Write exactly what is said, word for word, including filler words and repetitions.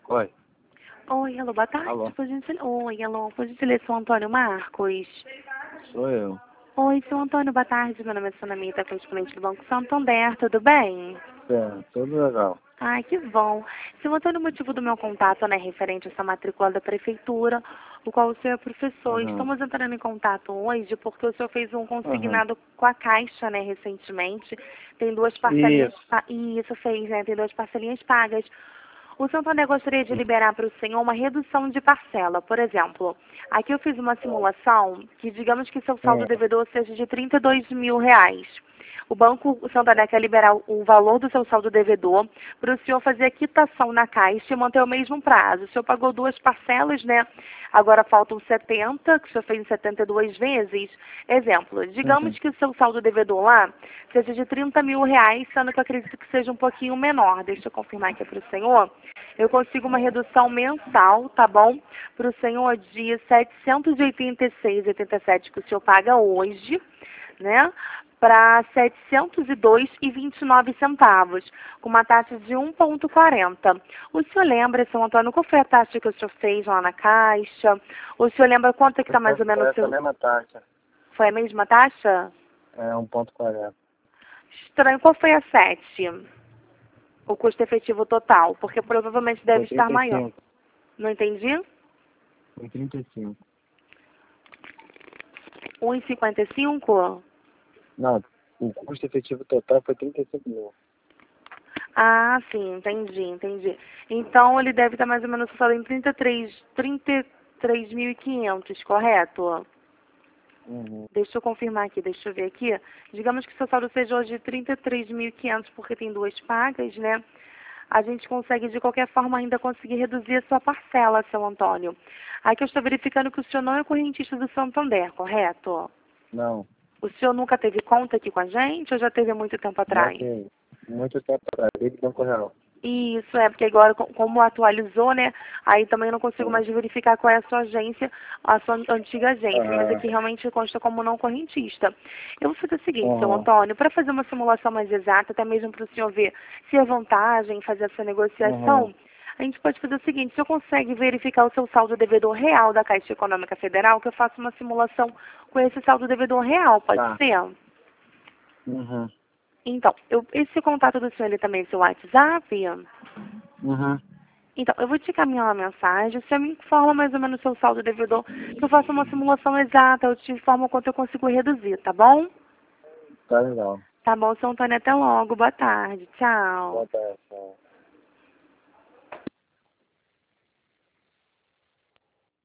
Oi. Oi, alô, boa tarde. Alô. Por gentil... Oi, alô, por gentileza, sou Antônio Marcos. Sou eu. Oi, seu Antônio, boa tarde. Meu nome é Sonamita, correspondente do Banco Santander, tudo bem? É, tudo legal. Ai, que bom. Seu Antônio, o motivo do meu contato, né, referente a essa matrícula da prefeitura, o qual o senhor é professor. Uhum. Estamos entrando em contato hoje porque o senhor fez um Uhum. consignado com a Caixa, né, recentemente. Tem duas parcelinhas... Isso. pa- Isso fez, né, tem duas parcelinhas pagas. O Santander gostaria de liberar para o senhor uma redução de parcela. Por exemplo, aqui eu fiz uma simulação que digamos que seu saldo Hum. devedor seja de trinta e dois mil reais. O Banco o Santander quer liberar o valor do seu saldo devedor para o senhor fazer a quitação na Caixa e manter o mesmo prazo. O senhor pagou duas parcelas, né? Agora faltam setenta, que o senhor fez em setenta e duas vezes. Exemplo, digamos Uhum. que o seu saldo devedor lá seja de trinta mil reais, sendo que eu acredito que seja um pouquinho menor. Deixa eu confirmar aqui para o senhor. Eu consigo uma redução mensal, tá bom? Para o senhor de setecentos e oitenta e seis vírgula oitenta e sete que o senhor paga hoje, né? Para setecentos e dois vírgula vinte e nove centavos, com uma taxa de um vírgula quarenta. O senhor lembra, seu Antônio, qual foi a taxa que o senhor fez lá na Caixa? O senhor lembra quanto é que está mais ou menos o Essa seu... mesma taxa. Foi a mesma taxa? É um ponto quarenta. Estranho, qual foi a sete? O custo efetivo total, porque provavelmente deve Foi estar trinta e maior. cinco. Não entendi? Foi trinta e cinco. um vírgula cinquenta e cinco? Não, o custo efetivo total foi trinta e cinco mil. Ah, sim, entendi, entendi. Então ele deve estar mais ou menos falando em trinta e três, trinta e três mil e quinhentos, correto? Uhum. Deixa eu confirmar aqui, deixa eu ver aqui. Digamos que seu saldo seja hoje trinta e três mil e quinhentos, porque tem duas pagas, né? A gente consegue, de qualquer forma, ainda conseguir reduzir a sua parcela, seu Antônio. Aqui eu estou verificando que o senhor não é correntista do Santander, correto? Não, O senhor nunca teve conta aqui com a gente ou já teve há muito tempo não atrás? tem muito tempo atrás. Desde Banco Real. Isso, é, porque agora, co- como atualizou, né, aí também não consigo Uhum. mais verificar qual é a sua agência, a sua antiga agência, mas Aham. aqui realmente consta como não correntista. Eu vou fazer o seguinte, seu Uhum. Antônio, para fazer uma simulação mais exata, até mesmo para o senhor ver se é vantagem fazer essa Uhum. negociação, a gente pode fazer o seguinte, o senhor consegue verificar o seu saldo devedor real da Caixa Econômica Federal, que eu faço uma simulação com esse saldo devedor real, pode Tá. ser? Uhum. Então, eu, esse contato do senhor, ele também é seu WhatsApp? Uhum. Então, eu vou te caminhar uma mensagem, você me informa mais ou menos o seu saldo devedor, que eu faço uma simulação exata, eu te informo quanto eu consigo reduzir, tá bom? Tá legal. Tá bom, seu Antônio, até logo, boa tarde, tchau. Boa tarde.